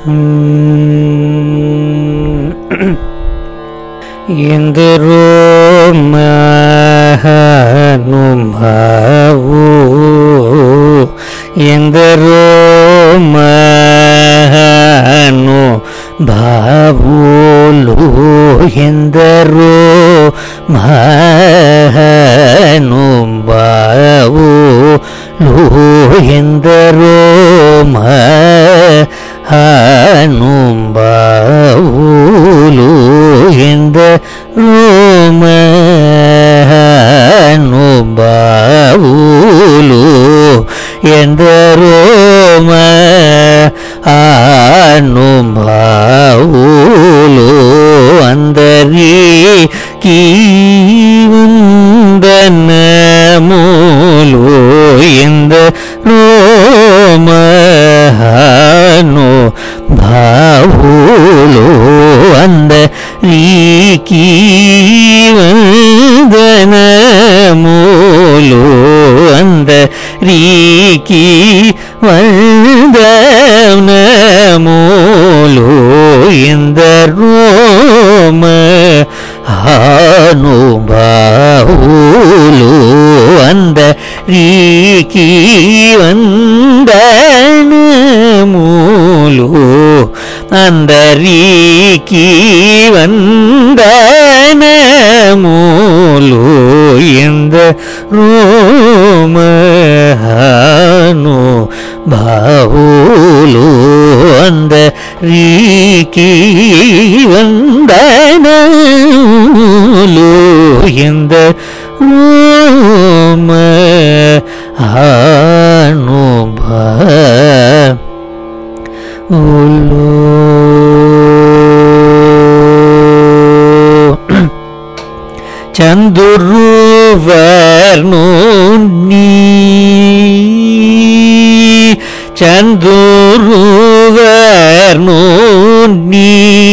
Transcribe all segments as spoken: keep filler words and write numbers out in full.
ఎందరో మహానుభావు ఎందరో మహానుభావులు ఎందరో మహానుభావులు ఎందరో మహానుభావులు ఎందరో మహానుభావులు ఎందరో మహానుభావులు అందరికీ వందనములు ఎందరో మహానుభావులు అందరికీ వందనములు అందరికీ వందనములు ఎందరో మహానుభావులు అందరికీ వందనములు అందరికీ వందనములు ఎందరో మహానుభావులు అందరికీ వందనములు ఎందరో మహానుభావులు చంద్రువర్ణుని చంద్రువర్ణుని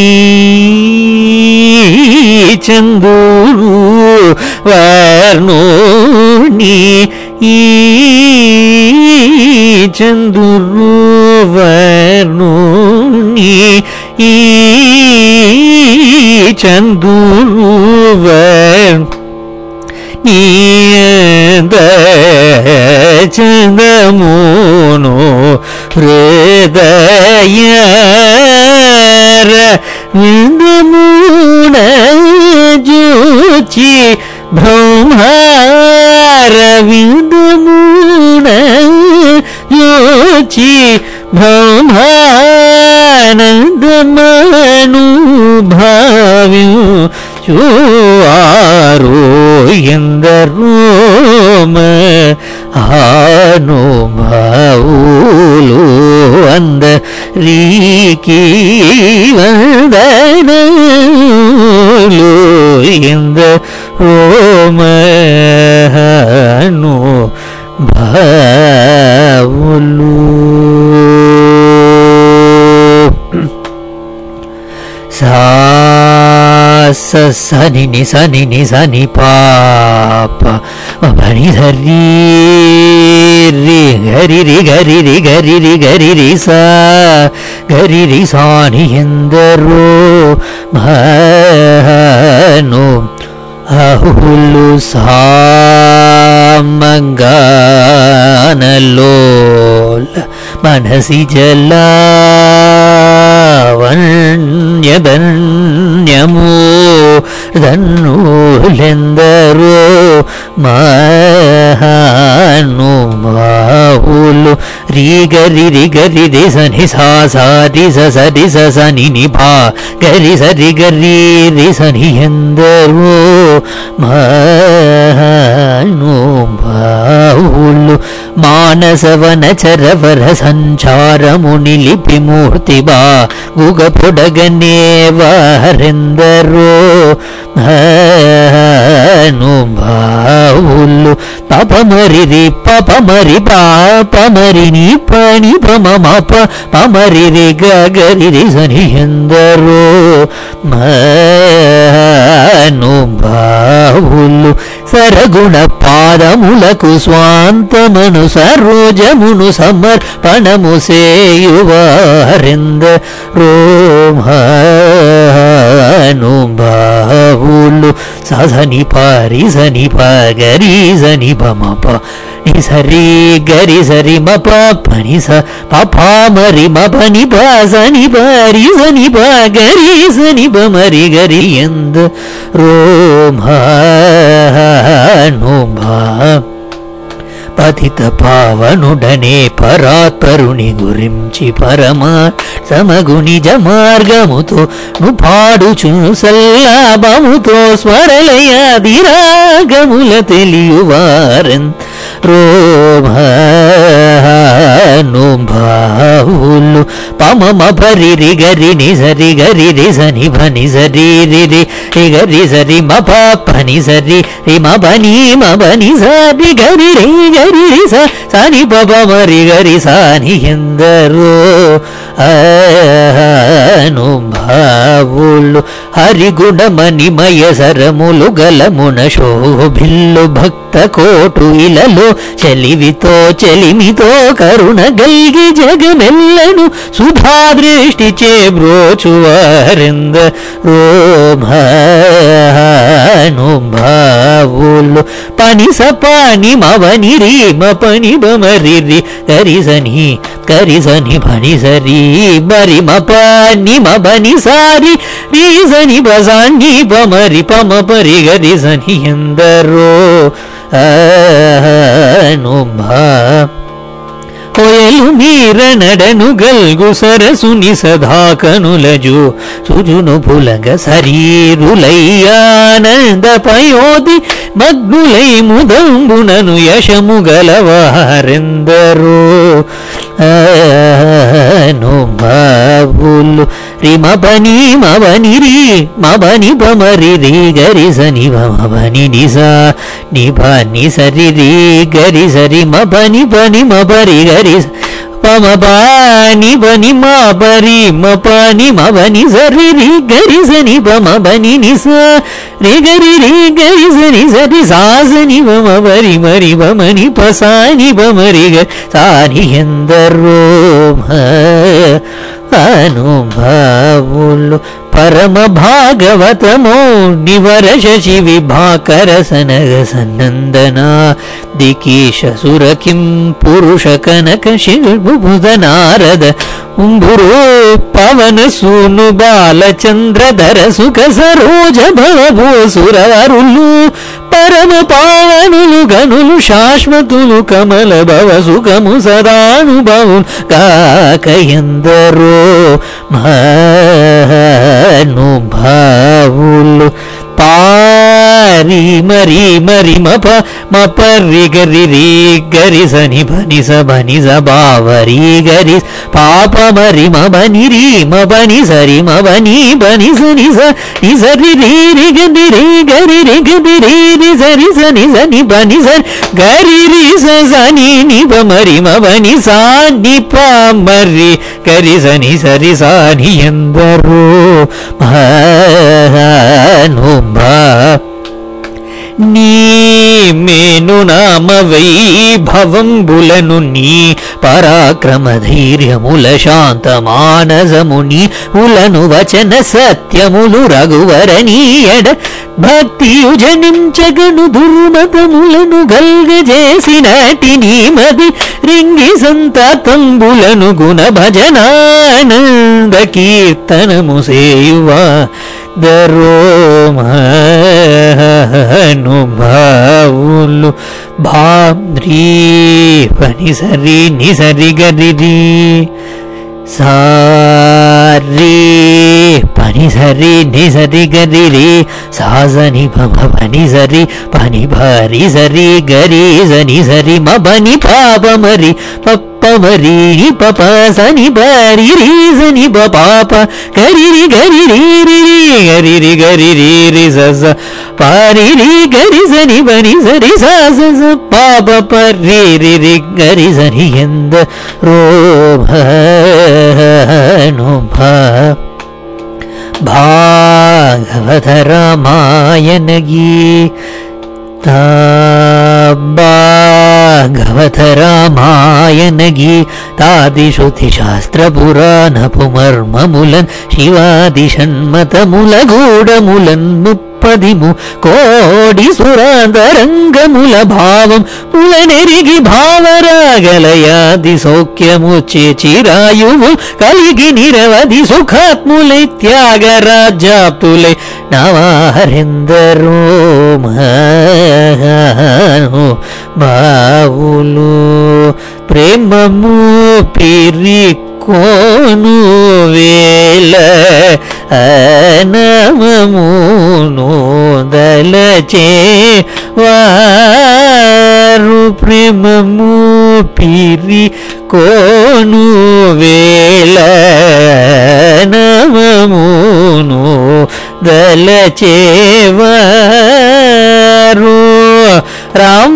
చంద్రువర్ణుని చంద్రువర్ణుని చంద్రువర్ణుని చందమును హృదయార విందమున జూచి బ్రహ్మార విందమున జూచి బ్రహ్మానందమను భావించువారు ఎందరో మహానుభావులు అందరికీ వందనములు ఎందరో మహానుభావులు సా సని ని సని ని సని పాప మని హరి రి గరి రి గరి రి గరి రి గరి రి సా గరి రి సాని ఎందరో మహాను అహులు సామంగానలోల మనసి జలావన్యదన్యము ధన్నులెందరో మహానుభావులు రి గరి రి గరి రి సని సా సా రి స స రి స సని ని భా గరి సరి గరి రి సని ఎందరో మహానుభావులు మానసవన చరవర సంచారము నిలిపి మూర్తిబా గుగ పొడగనే వారెందరో మహానుభావులు పాపమరి రి పాపమరి పాపమరి ని పని పమమ పమరి రి గరి రి సని ఎందరో మహానుభావులు సరగుణ పాదములకు స్వాంతమను సరోజమును సమర్పణము సేయువారెంద రోమానుభావులు సని పారి సని పగరి సని పమప ని సరి గరి సరి మప పని స పపా మరి మపని ప సని పారి సని పగరి సని పమరి గరి ఎంద రోమానుభా పతిత పావనుడనే పరాత్పరుని గురించి పరమా సమగుని జమార్గముతో ను పాడుచును సల్లాభముతో స్వరలయాదిరాగముల తెలియువారన్ రోమానుభావులు పమమ పరిరి గరి ని సరి గరి రి సని భని సరి రి రి గరి సరి మప పని సరి రి మబని మబని సరి గరి రి గరి రి స సని పప మరి గరి సాని ఎందరో అనుభావులు హరిగుణమణిమయ సరములు గలమున శోభిల్లు భక్త కోటు ఇలలో చలివితో చలిమితో కరుణ గల్గి జగమెల్లను సుధాదృష్టి చే బ్రోచువారెంద రోమానుభావులు పని సపాని మవని రీ మ పని బమరి రి కరిసని కరిసని భని సరి బరి మ పని మ బని సారి రీసని బసాని బమరి పమ పరి గరిసని ఎందరో అనుభా కొయలు మీర నడను గల్గు సరసుని సదాకనులజు సుజును పులగ శరీరులయ్యానంద పయోది మగ్నులై ముదంబునను యశము గలవారెందరో అనుభావులు రిమ పని మవని రి మబని పమరి రి గరి సని మబని నిసా నిభని సరి రి గరి సరి మబని పని మబరి గరి పమ పాని బని మా పరి మ పాని మబని సరి రి గరి సని పమ బని నిసా రి గరి రి గరి సని సరి సాసని పమ పరి మరి బమని పసాని బమరి గ సాని ఎందరో అనుభావులు పరమ భాగవతమో నివర శశి విభాకర సనగ సనందన దికీష సురకిం పురుష కనక శిల్బుధ నారద ఉంబురో పవన సూను బాలచంద్రధర సుఖ సరోజ భవభూసురవరులు పరమ పావనులు గనులు శాశ్వతులు కమల భవ సుఖము సదానుభవులు కాకయందరో మహానుభావులు పారి మరి మరి మప మపరి గరి రి గరి సని భని స భని స బావరి గరి పాప మరి మబని రి మబని సరి మబని బని సని స ని సరి రి రి గరి రి గరి రి గరి రి రి సరి సని సని బని సరి గరి రి స సని ని బమరి మబని సా ని ప మరి గరి సని సరి సాని ఎందరో మహానుభా నీ మేను నామ వైభవంబులను నీ పరాక్రమ ధైర్యముల శాంత మానసముని ఉలను వచన సత్యములు రఘువరనీయడ భక్తియు జనించగను దుర్మతములను గల్గజేసినటి నీ మది రింగి సంతాతంబులను గుణ భజనానంద కీర్తనము సేయువా దరోమానుభావులు భాద్రీ పని సరి ని సరి గరి రి సారీ పని సరి ని సరి గరి రి సాజని భమ పని సరి పని భారి సరి గరి సని సరి మబని పాప మరి పమరి పప సని బరి రి సని పాప గరి రి గరి రి రి గరి రి గరి రి రి స పారి రి గరి సని బని సరి స పాప పరి రి రి గరి సని ఎంద రోభనుభా భాగవత రామాయణ గీ భాగవతరామాయణ గీతాదిశృతిశాస్త్రపురాణపుమర్మములన్ శివాది షణ్మతముల గూఢములన్ ముప్పదిము కోడి సురాంతరంగముల భావం ములనెరిగి భావరాగలయాది సౌఖ్యముచ్చే చిరాయువు కలిగి నిరవధి సుఖాత్ములై త్యాగరాజ్యాప్తులై నవాహరెందరో బావులు ప్రేమము పిరికోను వేల నమమును దలచే వారు ప్రేమము పిరికోను వేల నమమును దలచేవారు రామ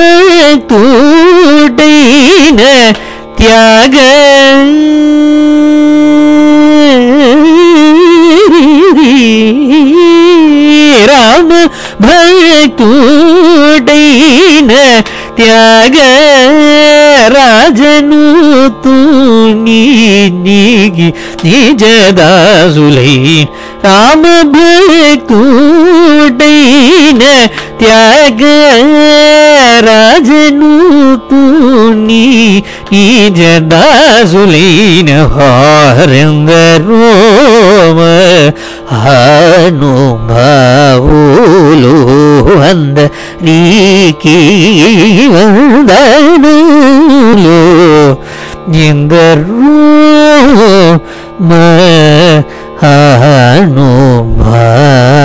భక్తుడైన త్యాగ రామ భక్తుడైన త్యాగ రాజను తూనికి నిజదాసులై రామ భక్తుడైన త్యాగ రాజను తూని నిజదాసులైన హారెందరో అనుభావులు అందరికి వందనములు ఎందరో అనుభా